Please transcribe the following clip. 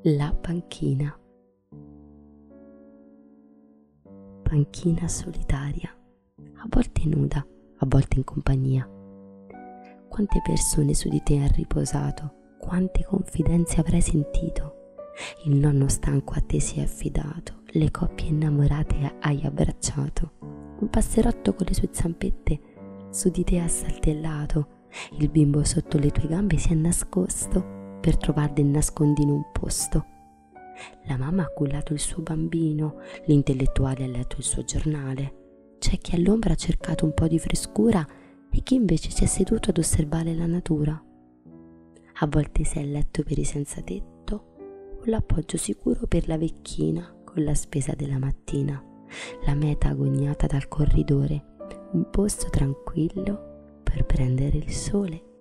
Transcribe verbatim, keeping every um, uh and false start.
La panchina. Panchina solitaria, a volte nuda, a volte in compagnia. Quante persone su di te han riposato, quante confidenze avrai sentito. Il nonno stanco a te si è affidato, le coppie innamorate hai abbracciato. Un passerotto con le sue zampette su di te ha saltellato, il bimbo sotto le tue gambe si è nascosto per trovar del nascondino un posto. La mamma ha cullato il suo bambino, l'intellettuale ha letto il suo giornale. C'è chi all'ombra ha cercato un po' di frescura e chi invece si è seduto ad osservare la natura. A volte sei a letto per i senza tetto o l'appoggio sicuro per la vecchina con la spesa della mattina, la meta agognata dal corridore, un posto tranquillo per prendere il sole